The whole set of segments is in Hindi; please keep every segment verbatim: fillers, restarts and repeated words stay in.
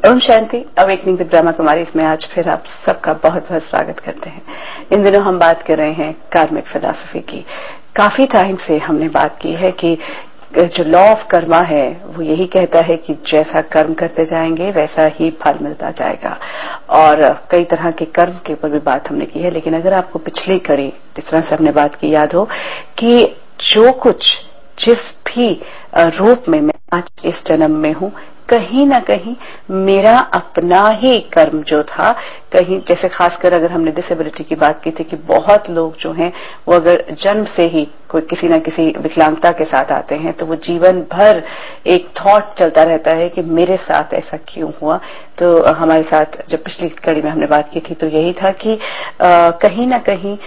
Om Shanti. Awakening with Brahma Kumari इसमें आज फिर आप सबका बहुत बहुत स्वागत करते हैं। इन दिनों हम बात कर रहे हैं कार्मिक फिलॉसफी की। काफी टाइम से हमने बात की है कि जो लॉ ऑफ कर्मा है वो यही कहता है कि जैसा कर्म करते जाएंगे वैसा ही फल मिलता जाएगा, और कई तरह के कर्म के ऊपर भी बात हमने की है। लेकिन अगर आपको पिछली कड़ी जिस तरह से हमने बात की याद हो कि जो कुछ जिस भी रूप में मैं आज इस जन्म में हूं, कहीं ना कहीं मेरा अपना ही कर्म जो था, कहीं जैसे खासकर अगर हमने डिसेबिलिटी की बात की थी कि बहुत लोग जो हैं वो अगर जन्म से ही कोई किसी ना किसी विकलांगता के साथ आते हैं तो वो जीवन भर एक थॉट चलता रहता है कि मेरे साथ ऐसा क्यों हुआ। तो हमारे साथ जब पिछली कड़ी में हमने बात की थी तो यही था कि आ, कहीं ना कहीं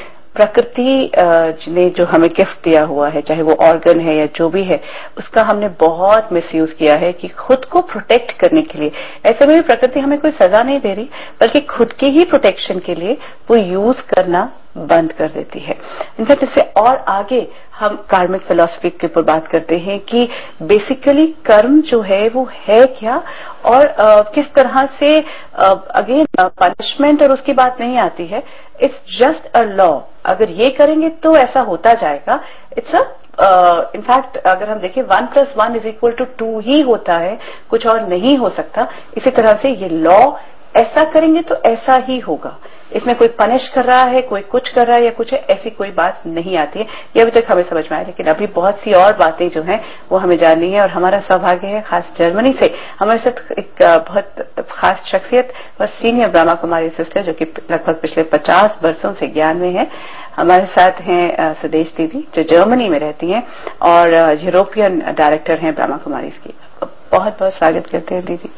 प्रकृति ने जो हमें गिफ्ट दिया हुआ है, चाहे वो ऑर्गन है या जो भी है, उसका हमने बहुत मिसयूज किया है कि खुद को प्रोटेक्ट करने के लिए। ऐसे में भी प्रकृति हमें कोई सजा नहीं दे रही, बल्कि खुद की ही प्रोटेक्शन के लिए वो यूज करना बंद कर देती है। इनफैक्ट इससे और आगे हम कार्मिक फिलॉसफी के ऊपर बात करते हैं कि बेसिकली कर्म जो है वो है क्या, और आ, किस तरह से अगेन पनिशमेंट और उसकी बात नहीं आती है। इट्स जस्ट अ लॉ, अगर ये करेंगे तो ऐसा होता जाएगा। इट्स अ इनफैक्ट अगर हम देखें one plus one is equal to two ही होता है, कुछ और नहीं हो सकता। इसी तरह से ये लॉ, ऐसा करेंगे तो ऐसा ही होगा। इसमें कोई पनिश कर रहा है, कोई कुछ कर रहा है या कुछ है, ऐसी कोई बात नहीं आती है। ये अभी तक हमें समझ में आया, लेकिन अभी बहुत सी और बातें जो हैं वो हमें जाननी है। और हमारा सौभाग्य है खास जर्मनी से हमारे साथ एक बहुत खास शख्सियत, बहुत सीनियर ब्रह्मा कुमारी सिस्टर जो कि लगभग पिछले पचास वर्षों से ज्ञान में है। हमारे साथ हैं सुदेश दीदी जो जर्मनी में रहती हैं और यूरोपियन डायरेक्टर हैं ब्रह्मा कुमारी की। बहुत बहुत स्वागत करते हैं दीदी।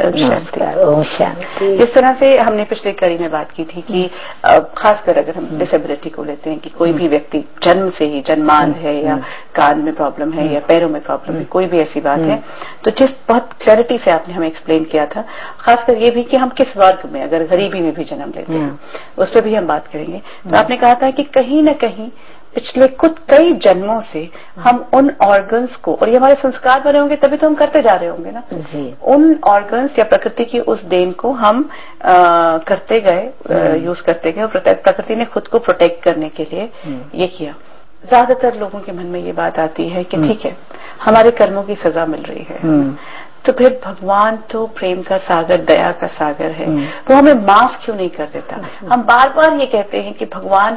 ओम शांति। इस तरह से हमने पिछली कड़ी में बात की थी कि खासकर अगर हम डिसेबिलिटी को लेते हैं कि कोई भी व्यक्ति जन्म से ही जन्मांध है या कान में प्रॉब्लम है या पैरों में प्रॉब्लम है, कोई भी ऐसी बात है, तो जिस बहुत क्लैरिटी से आपने हमें एक्सप्लेन किया था, खासकर ये भी कि हम किस वर्ग में अगर गरीबी में भी जन्म लेते हैं उस पर भी हम बात करेंगे। तो आपने कहा था कि कहीं न कहीं पिछले कुछ कई जन्मों से हम उन ऑर्गन्स को, और ये हमारे संस्कार बने होंगे तभी तो हम करते जा रहे होंगे ना जी, उन ऑर्गन्स या प्रकृति की उस देन को हम आ, करते गए, यूज करते गए, और प्रकृति ने खुद को प्रोटेक्ट करने के लिए ये किया। ज्यादातर लोगों के मन में ये बात आती है कि ठीक है, हमारे कर्मों की सजा मिल रही है, तो फिर भगवान तो प्रेम का सागर, दया का सागर है, तो हमें माफ क्यों नहीं कर देता। हम बार बार ये कहते हैं कि भगवान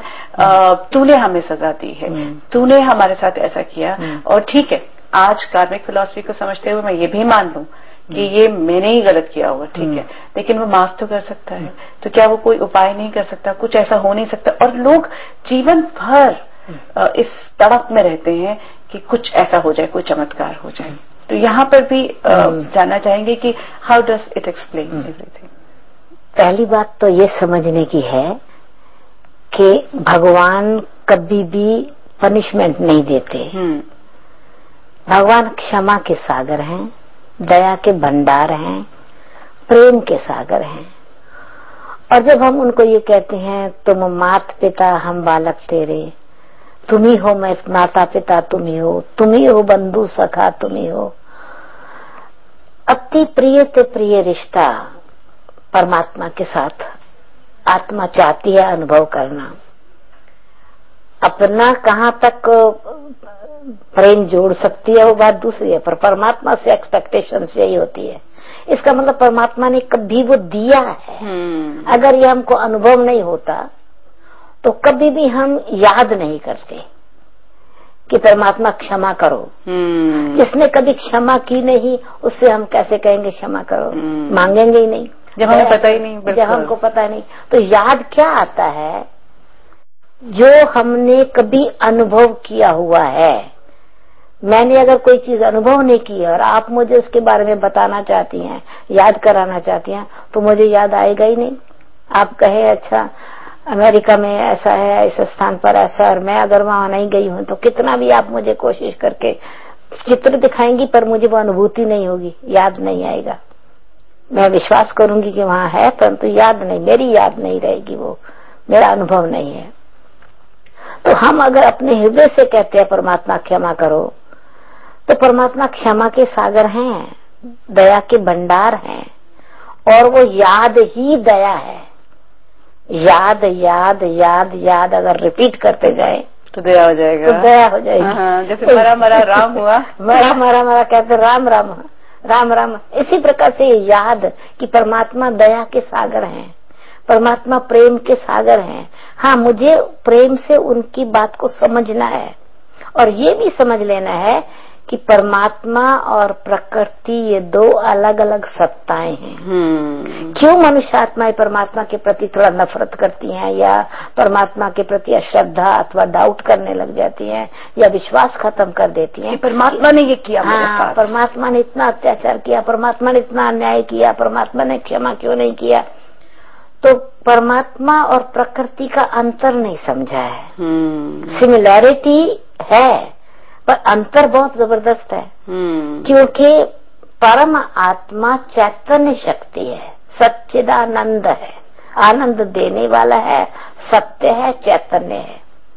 तूने हमें सजा दी है, तूने हमारे साथ ऐसा किया। और ठीक है, आज कार्मिक फिलॉसफी को समझते हुए मैं ये भी मान लूं कि ये मैंने ही गलत किया होगा, ठीक है, लेकिन वो माफ तो कर सकता है। तो क्या वो कोई उपाय नहीं कर सकता? कुछ ऐसा हो नहीं सकता? और लोग जीवन भर इस तड़प में रहते हैं कि कुछ ऐसा हो जाए, कोई चमत्कार हो जाए। तो यहाँ पर भी जानना चाहेंगे कि how does it explain everything. पहली बात तो ये समझने की है कि भगवान कभी भी पनिशमेंट नहीं देते। भगवान क्षमा के सागर हैं, दया के भंडार हैं, प्रेम के सागर हैं। और जब हम उनको ये कहते हैं तुम माता पिता हम बालक तेरे, तुम ही हो मैं माता पिता तुम ही हो, तुम ही हो बंधु सखा तुम ही हो, अति प्रिय ते प्रिय रिश्ता परमात्मा के साथ आत्मा चाहती है अनुभव करना। अपना कहाँ तक प्रेम जोड़ सकती है वो बात दूसरी है, पर परमात्मा से एक्सपेक्टेशन यही होती है। इसका मतलब परमात्मा ने कभी वो दिया है। अगर ये हमको अनुभव नहीं होता तो कभी भी हम याद नहीं करते कि परमात्मा क्षमा करो। जिसने कभी क्षमा की नहीं उससे हम कैसे कहेंगे क्षमा करो? मांगेंगे ही नहीं जब हमें पता ही नहीं, जब हमको पता नहीं। तो याद क्या आता है? जो हमने कभी अनुभव किया हुआ है। मैंने अगर कोई चीज अनुभव नहीं की और आप मुझे उसके बारे में बताना चाहती हैं, याद कराना चाहती हैं, तो मुझे याद आएगा ही नहीं। आप कहे अच्छा अमेरिका में ऐसा है, इस स्थान पर ऐसा, और मैं अगर वहां नहीं गई हूं तो कितना भी आप मुझे कोशिश करके चित्र दिखाएंगी पर मुझे वो अनुभूति नहीं होगी, याद नहीं आएगा। मैं विश्वास करूंगी कि वहां है, परंतु याद नहीं, मेरी याद नहीं रहेगी, वो मेरा अनुभव नहीं है। तो हम अगर अपने हृदय से कहते हैं परमात्मा क्षमा करो, तो परमात्मा क्षमा के सागर हैं, दया के भंडार हैं, और वो याद ही दया है। याद याद याद याद अगर रिपीट करते जाए तो दया हो जाएगा, तो दया हो जाएगी। हाँ, जैसे मरा मरा राम हुआ मरा मरा मरा कहते राम राम राम राम। इसी प्रकार से याद कि परमात्मा दया के सागर हैं, परमात्मा प्रेम के सागर हैं। हाँ, मुझे प्रेम से उनकी बात को समझना है और ये भी समझ लेना है कि परमात्मा और प्रकृति ये दो अलग अलग सत्ताएं हैं। क्यों मनुष्य आत्माएं परमात्मा के प्रति थोड़ा नफरत करती हैं या परमात्मा के प्रति अश्रद्धा अथवा डाउट करने लग जाती हैं या विश्वास खत्म कर देती हैं? परमात्मा ने ये किया मेरे हाँ, साथ, परमात्मा ने इतना अत्याचार किया, परमात्मा ने इतना अन्याय किया, परमात्मा ने क्षमा क्यों नहीं किया? तो परमात्मा और प्रकृति का अंतर नहीं समझा है। सिमिलैरिटी है पर अंतर बहुत जबरदस्त है, क्योंकि परम आत्मा चैतन्य शक्ति है, सच्चिदानंद है, आनंद देने वाला है, सत्य है, चैतन्य है,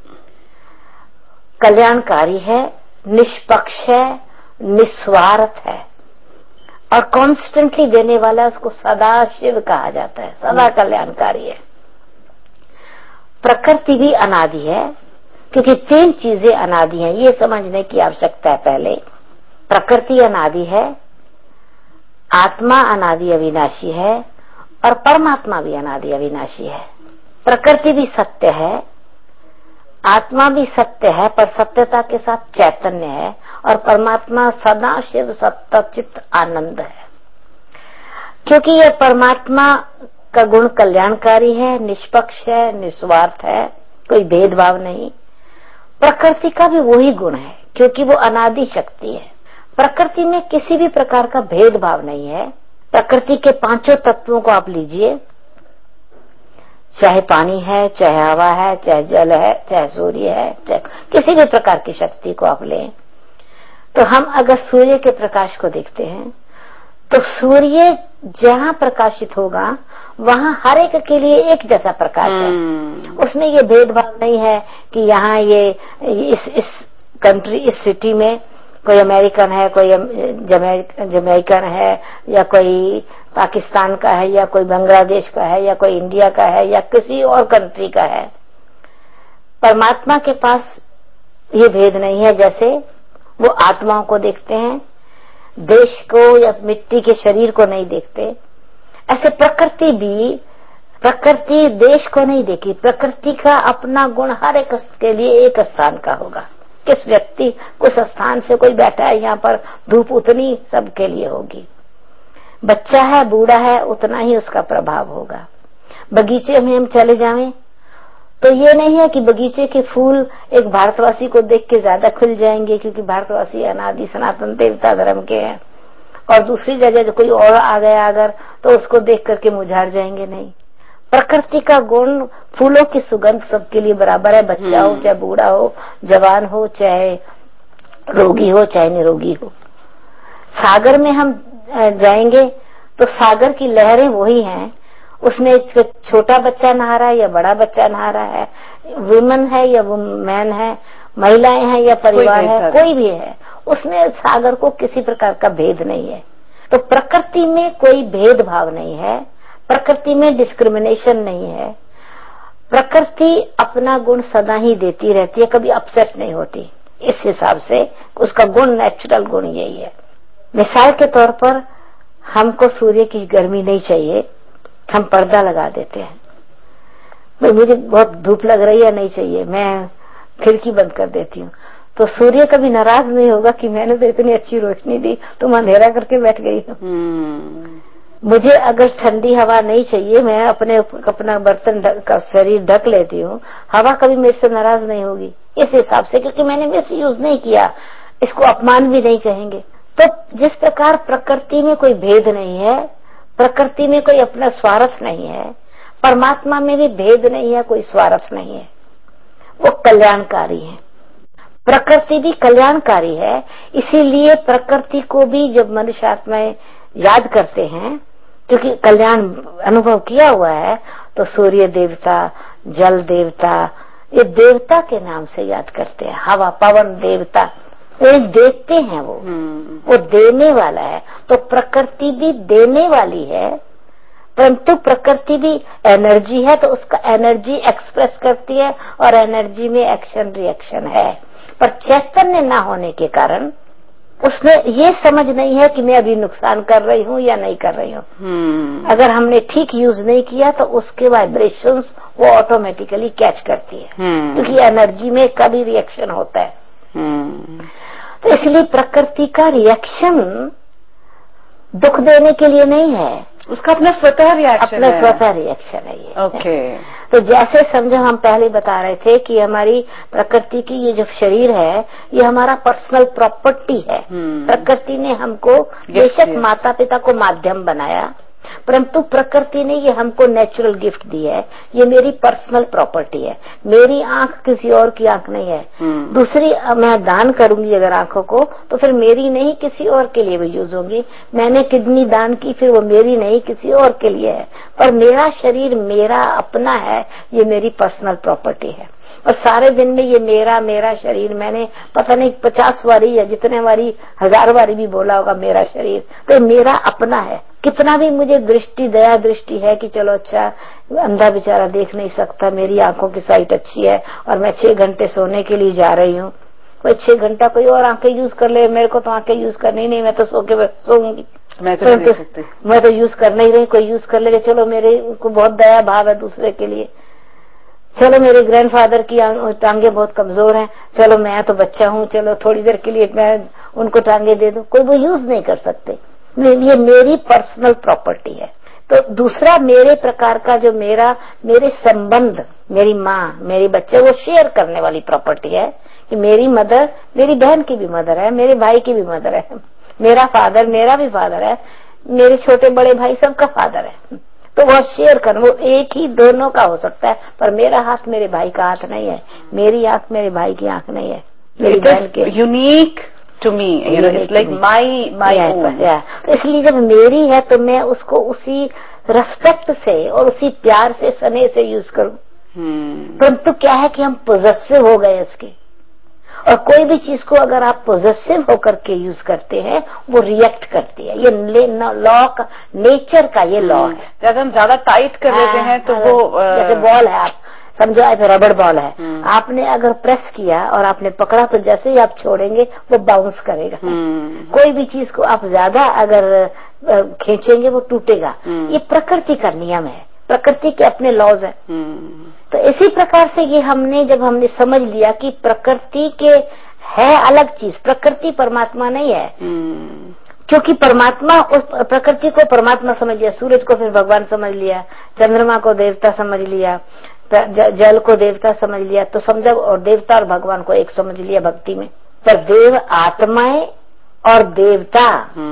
कल्याणकारी है, निष्पक्ष है, निस्वार्थ है और कॉन्स्टेंटली देने वाला, उसको सदा शिव कहा जाता है, सदा कल्याणकारी है। प्रकृति भी अनादि है, क्योंकि तीन चीजें अनादि हैं, ये समझने की आवश्यकता है। पहले प्रकृति अनादि है, आत्मा अनादि अविनाशी है और परमात्मा भी अनादि अविनाशी है। प्रकृति भी सत्य है, आत्मा भी सत्य है पर सत्यता के साथ चैतन्य है और परमात्मा सदा शिव सत्य चित्त आनंद है। क्योंकि यह परमात्मा का गुण कल्याणकारी है, निष्पक्ष है, निस्वार्थ है, कोई भेदभाव नहीं। प्रकृति का भी वही गुण है, क्योंकि वो अनादि शक्ति है। प्रकृति में किसी भी प्रकार का भेदभाव नहीं है। प्रकृति के पांचों तत्वों को आप लीजिए, चाहे पानी है, चाहे हवा है, चाहे जल है, चाहे सूर्य है, चाहे किसी भी प्रकार की शक्ति को आप लें, तो हम अगर सूर्य के प्रकाश को देखते हैं तो सूर्य जहां प्रकाशित होगा वहां हर एक के लिए एक जैसा प्रकाश है। उसमें ये भेदभाव नहीं है कि यहाँ ये इस इस कंट्री, इस सिटी में कोई अमेरिकन है, कोई जमैकन है या कोई पाकिस्तान का है या कोई बांग्लादेश का है या कोई इंडिया का है या किसी और कंट्री का है। परमात्मा के पास ये भेद नहीं है। जैसे वो आत्माओं को देखते हैं, देश को या मिट्टी के शरीर को नहीं देखते, ऐसे प्रकृति भी, प्रकृति देश को नहीं देखी। प्रकृति का अपना गुण हर एक के लिए एक स्थान का होगा। किस व्यक्ति उस स्थान से कोई बैठा है यहाँ पर, धूप उतनी सबके लिए होगी। बच्चा है, बूढ़ा है, उतना ही उसका प्रभाव होगा। बगीचे में हम चले जाएं तो ये नहीं है कि बगीचे के फूल एक भारतवासी को देख के ज्यादा खुल जाएंगे क्योंकि भारतवासी अनादि सनातन देवता धर्म के हैं, और दूसरी जगह जो कोई और आ गया अगर तो उसको देख करके मुरझा जाएंगे। नहीं, प्रकृति का गुण, फूलों की सुगंध सबके लिए बराबर है। बच्चा हो चाहे बूढ़ा हो, जवान हो चाहे रोगी हो चाहे निरोगी हो। सागर में हम जाएंगे तो सागर की लहरें वही हैं, उसमें छोटा बच्चा नहा रहा है या बड़ा बच्चा नहा रहा है, वुमेन है या मैन है, महिलाएं हैं या परिवार है, कोई भी है, उसमें सागर को किसी प्रकार का भेद नहीं है। तो प्रकृति में कोई भेदभाव नहीं है, प्रकृति में डिस्क्रिमिनेशन नहीं है। प्रकृति अपना गुण सदा ही देती रहती है, कभी अपसेट नहीं होती। इस हिसाब से उसका गुण, नेचुरल गुण यही है। मिसाल के तौर पर हमको सूर्य की गर्मी नहीं चाहिए, हम पर्दा लगा देते हैं। भाई मुझे बहुत धूप लग रही है, नहीं चाहिए, मैं खिड़की बंद कर देती हूँ। तो सूर्य कभी नाराज नहीं होगा कि मैंने तो इतनी अच्छी रोशनी दी, तुम अंधेरा करके बैठ गई हो। मुझे अगर ठंडी हवा नहीं चाहिए, मैं अपने अपना बर्तन का शरीर ढक लेती हूँ, हवा कभी मेरे से नाराज नहीं होगी। इस हिसाब से, क्योंकि मैंने मिस यूज नहीं किया, इसको अपमान भी नहीं कहेंगे। तो जिस प्रकार प्रकृति में कोई भेद नहीं है, प्रकृति में कोई अपना स्वार्थ नहीं है, परमात्मा में भी भेद नहीं है, कोई स्वार्थ नहीं है, वो कल्याणकारी है। प्रकृति भी कल्याणकारी है, इसीलिए प्रकृति को भी जब मनुष्य आत्माएं याद करते हैं, क्योंकि कल्याण अनुभव किया हुआ है, तो सूर्य देवता, जल देवता, ये देवता के नाम से याद करते हैं। हवा, पवन देवता, ये देते हैं, वो वो देने वाला है। तो प्रकृति भी देने वाली है, परंतु प्रकृति भी एनर्जी है, तो उसका एनर्जी एक्सप्रेस करती है और एनर्जी में एक्शन रिएक्शन है। पर चैतन्य ना होने के कारण उसमें ये समझ नहीं है कि मैं अभी नुकसान कर रही हूँ या नहीं कर रही हूँ। hmm. अगर हमने ठीक यूज नहीं किया तो उसके वाइब्रेशंस वो ऑटोमेटिकली कैच करती है, hmm. क्योंकि एनर्जी में कभी रिएक्शन होता है। hmm. तो इसलिए प्रकृति का रिएक्शन दुख देने के लिए नहीं है, उसका अपना स्वतः रिएक्शन अपना स्वतः रिएक्शन है ये। Okay okay. तो जैसे समझो हम पहले बता रहे थे कि हमारी प्रकृति की ये जो शरीर है ये हमारा पर्सनल प्रॉपर्टी है। hmm. प्रकृति ने हमको बेशक माता पिता को माध्यम बनाया, परंतु प्रकृति ने ये हमको नेचुरल गिफ्ट दी है। ये मेरी पर्सनल प्रॉपर्टी है, मेरी आंख किसी और की आंख नहीं है। hmm. दूसरी मैं दान करूंगी अगर आंखों को तो फिर मेरी नहीं किसी और के लिए भी यूज होगी। मैंने किडनी दान की फिर वो मेरी नहीं किसी और के लिए है, पर मेरा शरीर मेरा अपना है, ये मेरी पर्सनल प्रॉपर्टी है। और सारे दिन में ये मेरा मेरा शरीर मैंने पता नहीं पचास बारी या जितने बारी हजार बारी भी बोला होगा मेरा शरीर, तो मेरा अपना है। कितना भी मुझे दृष्टि दया दृष्टि है कि चलो अच्छा अंधा बेचारा देख नहीं सकता, मेरी आंखों की साइट अच्छी है और मैं छह घंटे सोने के लिए जा रही हूँ, कोई छह घंटा कोई और आंखें यूज कर ले, मेरे को तो आंखें यूज करनी नहीं, मैं तो सो के सोऊंगी, मैं तो, तो, तो मैं तो यूज कर नहीं रही, कोई यूज कर ले। चलो मेरे को बहुत दया भाव है दूसरे के लिए, चलो मेरे ग्रैंडफादर की टांगे बहुत कमजोर हैं, चलो मैं तो बच्चा हूँ, चलो थोड़ी देर के लिए मैं उनको टांगे दे दूं, कोई वो यूज नहीं कर सकते। ये मेरी पर्सनल प्रॉपर्टी है। तो दूसरा मेरे प्रकार का जो मेरा मेरे संबंध, मेरी माँ मेरी बच्चे, वो शेयर करने वाली प्रॉपर्टी है कि मेरी मदर मेरी बहन की भी मदर है, मेरे भाई की भी मदर है, मेरा फादर मेरा भी फादर है, मेरे छोटे बड़े भाई सबका फादर है। तो वह शेयर कर, वो एक ही दोनों का हो सकता है, पर मेरा हाथ मेरे भाई का हाथ नहीं है, मेरी आंख मेरे भाई की आंख नहीं है, मेरी बहन के। Unique to me, you know, it's like my my own. तो इसलिए जब मेरी है तो मैं उसको उसी रेस्पेक्ट से और उसी प्यार से स्नेह से यूज करूं। hmm. परंतु क्या है कि हम पोजेसिव हो गए इसके, और कोई भी चीज को अगर आप पोजेसिव होकर के यूज करते हैं वो रिएक्ट करती है। ये लॉ का, नेचर का ये लॉ है। जब हम ज्यादा टाइट कर देते हैं तो वो जैसे बॉल है, आप समझो आप रबड़ बॉल है, आपने अगर प्रेस किया और आपने पकड़ा तो जैसे ही आप छोड़ेंगे वो बाउंस करेगा। कोई भी चीज को आप ज्यादा अगर खींचेंगे वो टूटेगा। ये प्रकृति का नियम है, प्रकृति के अपने लॉज हैं। तो इसी प्रकार से ये हमने जब हमने समझ लिया कि प्रकृति के है अलग चीज, प्रकृति परमात्मा नहीं है। क्योंकि परमात्मा उस प्रकृति को परमात्मा समझ लिया, सूरज को फिर भगवान समझ लिया, चंद्रमा को देवता समझ लिया, जल को देवता समझ लिया, तो समझो और देवता और भगवान को एक समझ लिया भक्ति में। पर देव आत्माएं और देवता,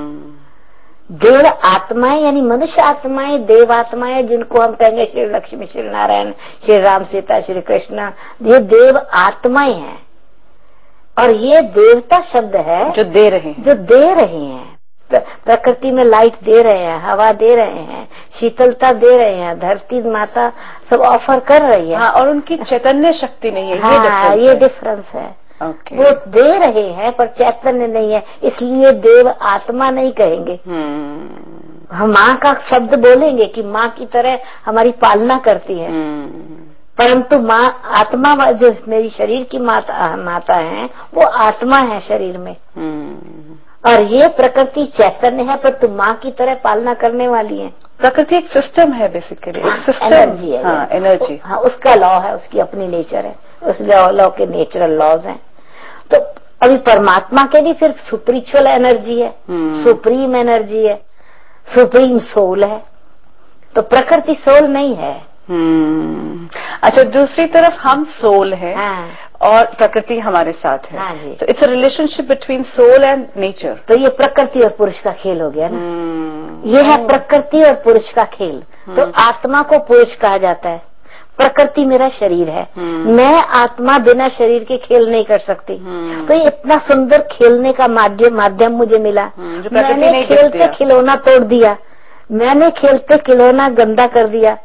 देव आत्माएं यानी मनुष्य आत्माएं, देव आत्माएं जिनको हम कहेंगे श्री लक्ष्मी, श्री नारायण, श्री राम, सीता, श्री कृष्ण, ये देव आत्माएं हैं। और ये देवता शब्द है जो दे रहे हैं, जो दे रहे हैं, प्रकृति में लाइट दे रहे हैं, हवा दे रहे हैं, शीतलता दे रहे हैं, धरती माता सब ऑफर कर रही है। हाँ, और उनकी चैतन्य शक्ति नहीं है। हाँ, ये डिफरेंस है। okay. वो दे रहे हैं पर चैतन्य नहीं है, इसलिए देव आत्मा नहीं कहेंगे। hmm. हम माँ का शब्द बोलेंगे कि माँ की तरह हमारी पालना करती है। hmm. परंतु माँ आत्मा, जो मेरी शरीर की माता माता है वो आत्मा है शरीर में। hmm. और ये प्रकृति चैतन्य है, पर तुम माँ की तरह पालना करने वाली है। प्रकृति एक सिस्टम है बेसिकली, हाँ, एक सिस्टम, एनर्जी है। हाँ, एनर्जी। हाँ, उसका लॉ है, उसकी अपनी नेचर है, उस लॉ लॉ के नेचुरल लॉज हैं। तो अभी परमात्मा के भी फिर सुपरिचुअल एनर्जी है, सुप्रीम एनर्जी है, सुप्रीम सोल है। तो प्रकृति सोल नहीं है। हम्म अच्छा, दूसरी तरफ हम सोल है। हाँ। और प्रकृति हमारे साथ है। हाँ जी। तो it's a relationship between soul and nature. तो ये प्रकृति और पुरुष का खेल हो गया ना। hmm. ये है प्रकृति और पुरुष का खेल। hmm. तो आत्मा को पुरुष कहा जाता है, प्रकृति मेरा शरीर है। hmm. मैं आत्मा बिना शरीर के खेल नहीं कर सकती। hmm. तो ये इतना सुंदर खेलने का माध्यम माध्यम मुझे मिला। hmm. मैंने खेलते खिलौना तोड़ दिया, मैंने खेलते खिलौना गंदा कर दिया।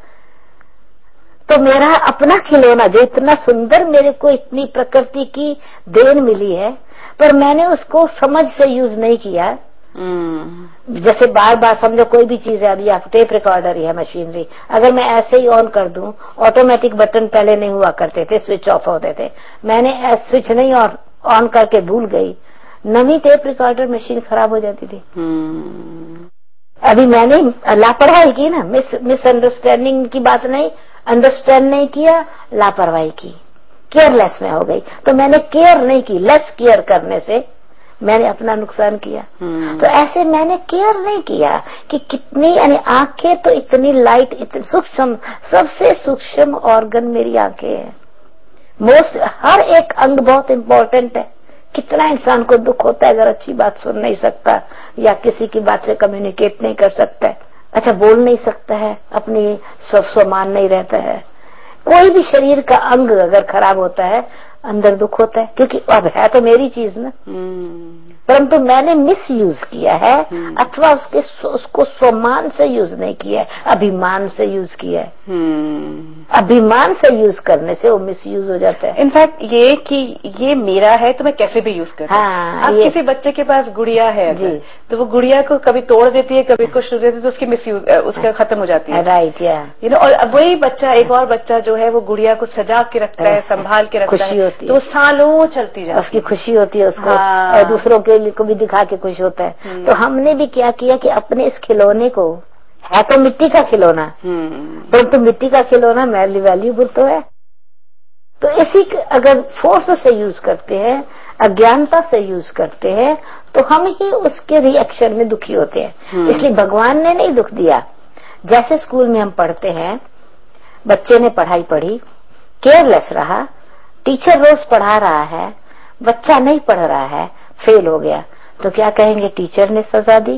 तो मेरा अपना खिलौना जो इतना सुंदर, मेरे को इतनी प्रकृति की देन मिली है, पर मैंने उसको समझ से यूज नहीं किया, जैसे बार बार समझो कोई भी चीज है, अभी आप टेप रिकॉर्डर ही है, मशीनरी, अगर मैं ऐसे ही ऑन कर दूं, ऑटोमेटिक बटन पहले नहीं हुआ करते थे, स्विच ऑफ होते थे, मैंने स्विच नहीं ऑन ऑन करके भूल गई, नवी टेप रिकॉर्डर मशीन खराब हो जाती थी। अभी मैंने लापरवाही की ना, मिस मिसअंडरस्टैंडिंग की बात नहीं, अंडरस्टैंड नहीं किया, लापरवाही की, केयरलेस में हो गई। तो मैंने केयर नहीं की, लेस केयर करने से मैंने अपना नुकसान किया। तो ऐसे मैंने केयर नहीं किया कि कितनी, यानी आंखें तो इतनी लाइट, इतनी सूक्ष्म, सबसे सूक्ष्म ऑर्गन मेरी आंखें हैं। मोस्ट, हर एक अंग बहुत इंपॉर्टेंट है। कितना इंसान को दुख होता है अगर अच्छी बात सुन नहीं सकता, या किसी की बात से कम्युनिकेट नहीं कर सकता है, अच्छा बोल नहीं सकता है, अपनी स्व सम्मान नहीं रहता है। कोई भी शरीर का अंग अगर खराब होता है, अंदर दुख होता है, क्योंकि अब है तो मेरी चीज ना, परंतु मैंने मिस यूज किया है, अथवा उसके उसको सम्मान से यूज नहीं किया है, अभिमान से यूज किया है। अभिमान से यूज करने से वो मिस यूज हो जाता है। इनफैक्ट ये कि ये मेरा है तो मैं कैसे भी यूज करूं। हाँ, अब किसी बच्चे के पास गुड़िया है अगर, तो वो गुड़िया को कभी तोड़ देती है, कभी कुछ देती है, तो उसकी मिस यूज उसका खत्म हो जाती है। राइट, या यू नो, और वही बच्चा, एक और बच्चा जो है वो गुड़िया को सजा के रखता है, संभाल के रखता है, तो वो सालों चलती जाती है, उसकी खुशी होती है उसको, और दूसरों के लिए को भी दिखा के खुश होता है। तो हमने भी क्या किया कि अपने इस खिलौने को, है तो मिट्टी का खिलौना, परंतु तो मिट्टी का खिलौना वैल्यूबल तो है, तो इसी अगर फोर्स से यूज करते हैं, अज्ञानता से यूज करते हैं, तो हम ही उसके रिएक्शन में दुखी होते हैं। इसलिए भगवान ने नहीं दुख दिया। जैसे स्कूल में हम पढ़ते हैं, बच्चे ने पढ़ाई पढ़ी, केयरलेस रहा, टीचर रोज पढ़ा रहा है, बच्चा नहीं पढ़ रहा है, फेल हो गया, तो क्या कहेंगे, टीचर ने सजा दी।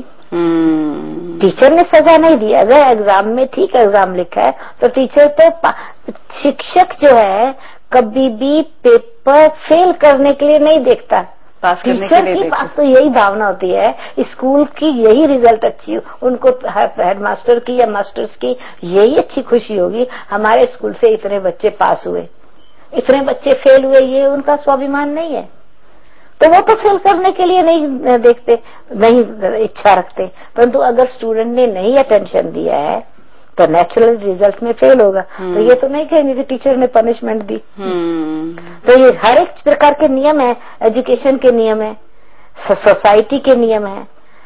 टीचर ने सजा नहीं दी। अगर एग्जाम में ठीक एग्जाम लिखा है तो टीचर तो, शिक्षक जो है कभी भी पेपर फेल करने के लिए नहीं देखता, टीचर के पास तो यही भावना होती है, स्कूल की यही रिजल्ट अच्छी हो, उनको हेडमास्टर की या मास्टर्स की यही अच्छी खुशी होगी, हमारे स्कूल से इतने बच्चे पास हुए, इतने बच्चे फेल हुए, ये उनका स्वाभिमान नहीं है। तो वो तो फेल करने के लिए नहीं देखते, नहीं इच्छा रखते, परंतु अगर स्टूडेंट ने नहीं अटेंशन दिया है तो नेचुरल रिजल्ट में फेल होगा। तो ये तो नहीं कहेंगे कि टीचर ने पनिशमेंट दी। तो ये हर एक प्रकार के नियम है, एजुकेशन के नियम है, सोसाइटी के नियम है,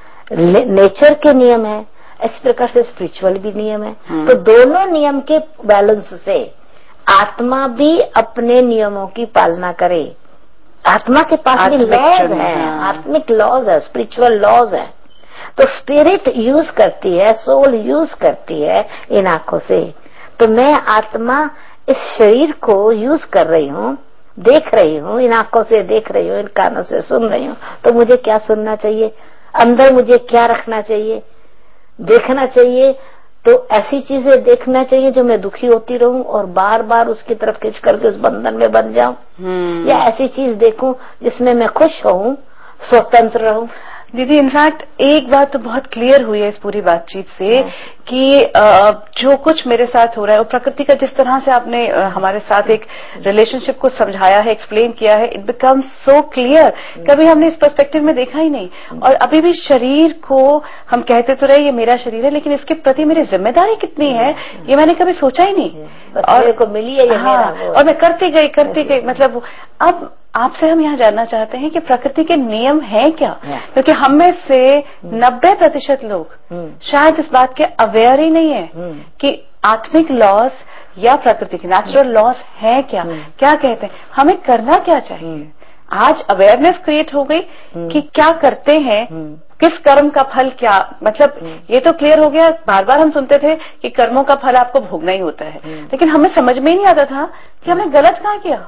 नेचर के नियम है, इस प्रकार से स्पिरिचुअल भी नियम है। तो दोनों नियम के बैलेंस से आत्मा भी अपने नियमों की पालना करे। आत्मा के पास भी लॉज है, आत्मिक लॉज है, स्पिरिचुअल लॉज है। तो स्पिरिट यूज करती है, सोल यूज करती है इन आंखों से। तो मैं आत्मा इस शरीर को यूज कर रही हूँ, देख रही हूँ, इन आंखों से देख रही हूँ, इन कानों से सुन रही हूँ, तो मुझे क्या सुनना चाहिए, अंदर मुझे क्या रखना चाहिए, देखना चाहिए। तो ऐसी चीजें देखना चाहिए जो मैं दुखी होती रहूं और बार बार उसकी तरफ खिंच करके उस बंधन में बन जाऊं, या ऐसी चीज देखूं जिसमें मैं खुश रहूं, स्वतंत्र रहूं। दीदी, इनफैक्ट एक बात तो बहुत क्लियर हुई है इस पूरी बातचीत से कि जो कुछ मेरे साथ हो रहा है, वो प्रकृति का जिस तरह से आपने हमारे साथ एक रिलेशनशिप को समझाया है, एक्सप्लेन किया है, इट बिकम्स सो क्लियर। कभी हमने इस पर्सपेक्टिव में देखा ही नहीं। और अभी भी शरीर को हम कहते तो रहे ये मेरा शरीर है, लेकिन इसके प्रति मेरी जिम्मेदारी कितनी है ये मैंने कभी सोचा ही नहीं। और मेरे को मिली है ये हाँ, मेरा, और मैं करती गई करती गई मतलब अब आपसे हम यहाँ जानना चाहते हैं कि प्रकृति के नियम हैं क्या, क्योंकि हम में से नब्बे प्रतिशत लोग शायद इस बात के अवेयर ही नहीं है कि आत्मिक लॉज या प्रकृति के नेचुरल लॉज हैं क्या, क्या कहते हैं, हमें करना क्या चाहिए। आज अवेयरनेस क्रिएट हो गई कि क्या करते हैं, किस कर्म का फल क्या, मतलब ये तो क्लियर हो गया। बार बार हम सुनते थे कि कर्मों का फल आपको भोगना ही होता है, लेकिन हमें समझ में ही नहीं आता था कि हमने गलत कहाँ किया।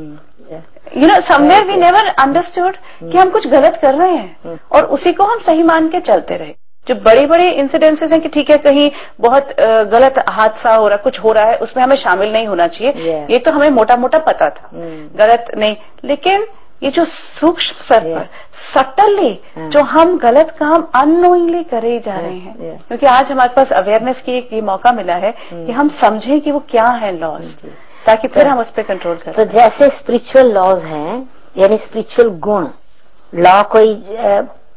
You know, somewhere we never understood कि हम कुछ गलत कर रहे हैं और उसी को हम सही मान के चलते रहे। जो बड़े बड़े इंसिडेंसेस हैं कि ठीक है कहीं बहुत गलत हादसा हो रहा, कुछ हो रहा है, उसमें हमें शामिल नहीं होना चाहिए, ये तो हमें मोटा मोटा पता था, गलत नहीं। लेकिन ये जो सूक्ष्म स्तर पर सटली जो हम गलत काम अननोइंगली करे जा रहे हैं, क्योंकि आज हमारे पास अवेयरनेस की एक ये मौका मिला है कि हम समझें कि वो क्या है लॉज, ताकि फिर हम उस पर कंट्रोल करें। तो जैसे स्पिरिचुअल लॉज हैं, यानी स्पिरिचुअल गुण, लॉ कोई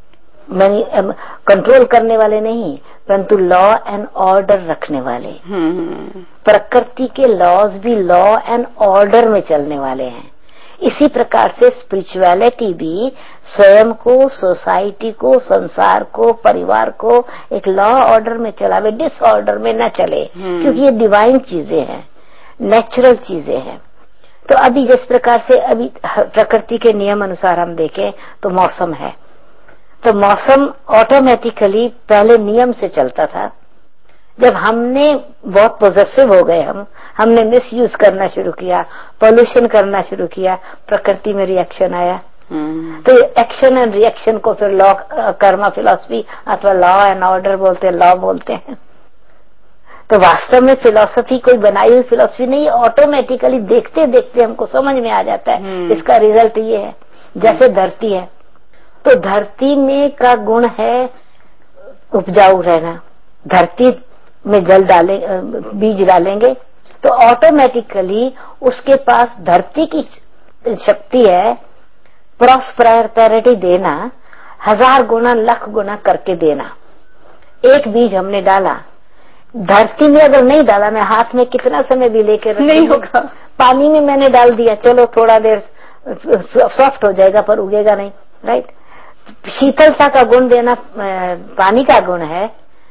मैंने कंट्रोल करने वाले नहीं, परंतु लॉ एंड ऑर्डर रखने वाले। प्रकृति के लॉज भी लॉ एंड ऑर्डर में चलने वाले हैं। इसी प्रकार से स्पिरिचुअलिटी भी स्वयं को, सोसाइटी को, संसार को, परिवार को एक लॉ ऑर्डर में चलावे, डिसऑर्डर में न चले, क्योंकि ये डिवाइन चीजें हैं, नेचुरल चीजें हैं। तो अभी जिस प्रकार से अभी प्रकृति के नियम अनुसार हम देखें तो मौसम है, तो मौसम ऑटोमेटिकली पहले नियम से चलता था। जब हमने बहुत पॉजिटिव हो गए, हम हमने मिसयूज करना शुरू किया, पोल्यूशन करना शुरू किया, प्रकृति में रिएक्शन आया। तो एक्शन एंड रिएक्शन को फिर लॉ, कर्मा फिलॉसफी अथवा लॉ एंड ऑर्डर बोलते हैं, लॉ बोलते हैं। तो वास्तव में फिलॉसफी कोई बनाई हुई फिलॉसफी नहीं है, ऑटोमेटिकली देखते देखते हमको समझ में आ जाता है। इसका रिजल्ट ये है, जैसे धरती है, तो धरती में का गुण है उपजाऊ रहना। धरती में जल डाले, बीज डालेंगे तो ऑटोमेटिकली उसके पास धरती की शक्ति है प्रॉस्पेरिटी देना, हजार गुना लाख गुना करके देना। एक बीज हमने डाला, धरती में अगर नहीं डाला, मैं हाथ में कितना समय भी लेकर नहीं होगा, पानी में मैंने डाल दिया, चलो थोड़ा देर सॉफ्ट हो जाएगा पर उगेगा नहीं, राइट। शीतलता का गुण देना पानी का गुण है,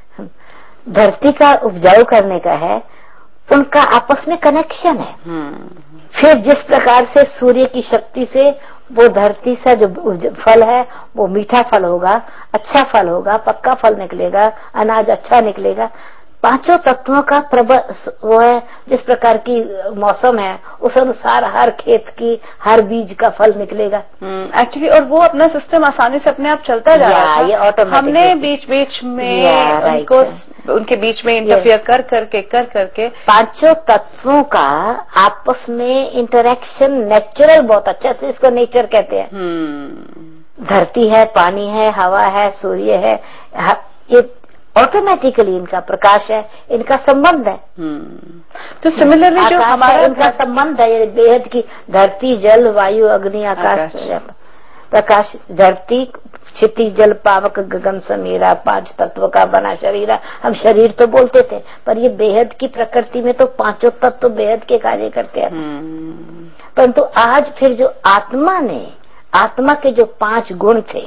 धरती का उपजाऊ करने का है, उनका आपस में कनेक्शन है। फिर जिस प्रकार से सूर्य की शक्ति से वो धरती से जो फल है वो मीठा फल होगा, अच्छा फल होगा, पक्का फल निकलेगा, अनाज अच्छा निकलेगा। पांचों तत्वों का प्रबल वो है, जिस प्रकार की मौसम है उस अनुसार हर खेत की हर बीज का फल निकलेगा एक्चुअली। और वो अपना सिस्टम आसानी से अपने आप चलता जा रहा था। ये ऑटोमेटिक, हमने बीच बीच में उनको उनके बीच में इंटरफियर कर करके कर करके पांचों तत्वों का आपस में इंटरेक्शन नेचुरल बहुत अच्छा से, इसको नेचर कहते हैं। धरती है, पानी है, हवा है, सूर्य है, ये ऑटोमेटिकली इनका प्रकाश है, इनका संबंध है। तो सिमिलरली जो हमारा इनका संबंध है, ये बेहद की धरती, जल, वायु, अग्नि, आकाश, प्रकाश। धरती, क्षितिज, जल, पावक, गगन, समीरा, पांच तत्व का बना शरीर। हम शरीर तो बोलते थे, पर ये बेहद की प्रकृति में तो पांचों तत्व बेहद के कार्य करते हैं। परंतु आज फिर जो आत्मा ने, आत्मा के जो पांच गुण थे,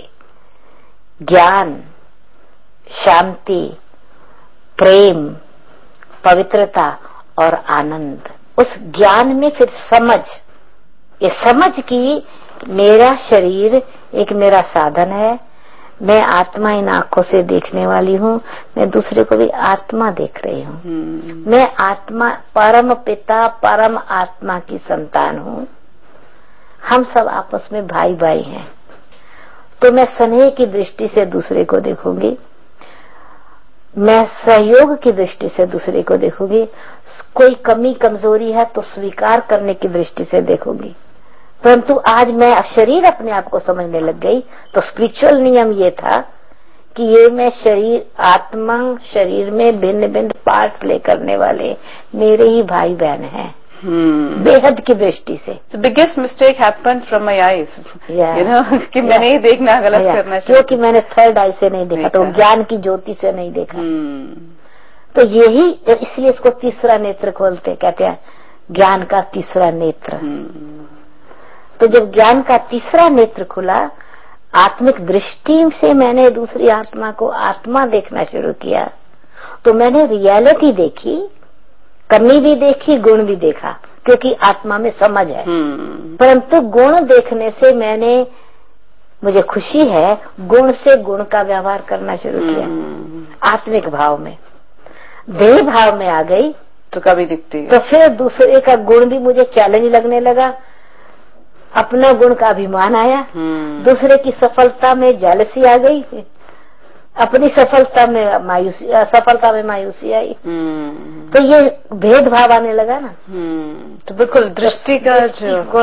ज्ञान, शांति, प्रेम, पवित्रता और आनंद, उस ज्ञान में फिर समझ, ये समझ की मेरा शरीर एक मेरा साधन है, मैं आत्मा इन आंखों से देखने वाली हूँ, मैं दूसरे को भी आत्मा देख रही हूँ। मैं आत्मा, परम पिता, परम आत्मा की संतान हूँ। हम सब आपस में भाई भाई हैं। तो मैं स्नेह की दृष्टि से दूसरे को देखूंगी, मैं सहयोग की दृष्टि से दूसरे को देखूंगी, कोई कमी कमजोरी है तो स्वीकार करने की दृष्टि से देखूंगी। परंतु आज मैं शरीर अपने आप को समझने लग गई, तो स्पिरिचुअल नियम ये था कि ये मैं शरीर, आत्मा शरीर में भिन्न भिन्न पार्ट प्ले करने वाले मेरे ही भाई बहन हैं। Hmm. बेहद की दृष्टि से। The biggest mistake happened from my eyes, yeah. you know, कि yeah. मैंने ही देखना गलत yeah. करना चाहिए, क्योंकि मैंने थर्ड आई से नहीं देखा, तो ज्ञान की ज्योति से नहीं देखा। hmm. तो यही, इसलिए इसको तीसरा नेत्र खोलते कहते हैं, ज्ञान का तीसरा नेत्र। hmm. तो जब ज्ञान का तीसरा नेत्र खुला, आत्मिक दृष्टि से मैंने दूसरी आत्मा को आत्मा देखना शुरू किया, तो मैंने रियलिटी देखी, कमी भी देखी, गुण भी देखा, क्योंकि आत्मा में समझ है। hmm. परंतु गुण देखने से मैंने, मुझे खुशी है, गुण से गुण का व्यवहार करना शुरू किया। hmm. आत्मिक भाव में, देह भाव में आ गई तो कभी दिखती है, तो फिर दूसरे का गुण भी मुझे चैलेंज लगने लगा, अपना गुण का अभिमान आया। hmm. दूसरे की सफलता में जेलसी आ गई, अपनी सफलता में मायूसी, असफलता में मायूसी आई। hmm. तो ये भेदभाव आने लगा ना। hmm. तो बिल्कुल दृष्टि का जो गुण,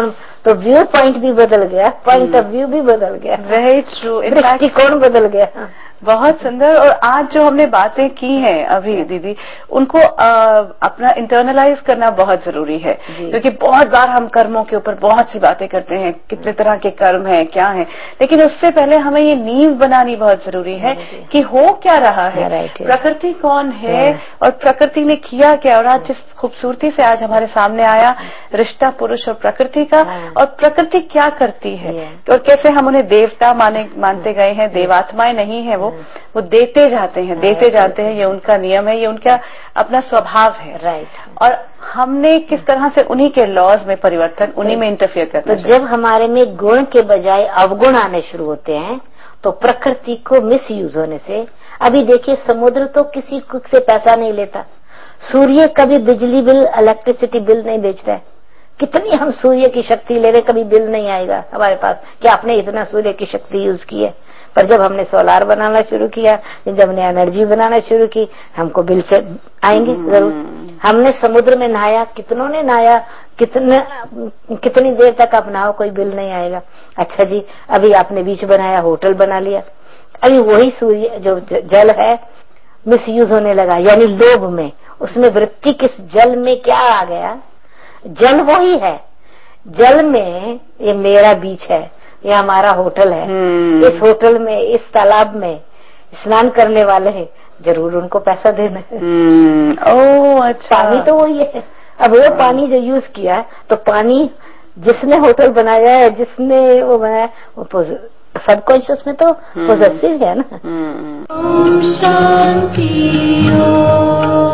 तो व्यू पॉइंट भी बदल गया, पॉइंट ऑफ व्यू भी बदल गया, वेरी ट्रू, दृष्टिकोण बदल गया। बहुत सुंदर। और आज जो हमने बातें की हैं अभी दीदी, उनको आ, अपना इंटरनलाइज करना बहुत जरूरी है, क्योंकि बहुत बार हम कर्मों के ऊपर बहुत सी बातें करते हैं, कितने तरह के कर्म हैं, क्या हैं, लेकिन उससे पहले हमें ये नींव बनानी बहुत जरूरी है कि हो क्या रहा है, प्रकृति कौन है और प्रकृति ने किया क्या। और आज जिस खूबसूरती से आज हमारे सामने आया रिश्ता पुरुष और प्रकृति का, और प्रकृति क्या करती है और कैसे हम उन्हें देवता माने मानते गए हैं, देवात्माएं नहीं है, वो वो देते जाते हैं, देते जाते हैं, ये उनका नियम है, ये उनका अपना स्वभाव है। राइट। और हमने किस तरह से उन्हीं के लॉज में परिवर्तन, उन्हीं में इंटरफियर करना। तो जब हमारे में गुण के बजाय अवगुण आने शुरू होते हैं तो प्रकृति को मिस यूज होने से, अभी देखिए समुद्र तो किसी से पैसा नहीं लेता, सूर्य कभी बिजली बिल, इलेक्ट्रिसिटी बिल नहीं बेचता है। कितनी हम सूर्य की शक्ति ले रहे, कभी बिल नहीं आएगा हमारे पास कि आपने इतना सूर्य की शक्ति यूज की है। पर जब हमने सोलार बनाना शुरू किया, जब हमने एनर्जी बनाना शुरू की, हमको बिल से आएंगे जरूर। हमने समुद्र में नहाया, कितनों ने नहाया, कितने कितनी देर तक आप नहाओ, कोई बिल नहीं आएगा। अच्छा जी, अभी आपने बीच बनाया, होटल बना लिया, अभी वही सूर्य जो जल है मिस यूज होने लगा, यानी लोभ में। उसमें वृत्ति किस, जल में क्या आ गया, जल वही है, जल में ये मेरा बीच है, ये हमारा होटल है, इस होटल में, इस तालाब में स्नान करने वाले हैं, जरूर उनको पैसा देना है। ओह अच्छा, पानी तो वही है। अब वो पानी जो यूज किया, तो पानी जिसने होटल बनाया है, जिसने वो बनाया, वो सबकॉन्शियस में तो पॉजिटिव है ना। शांति।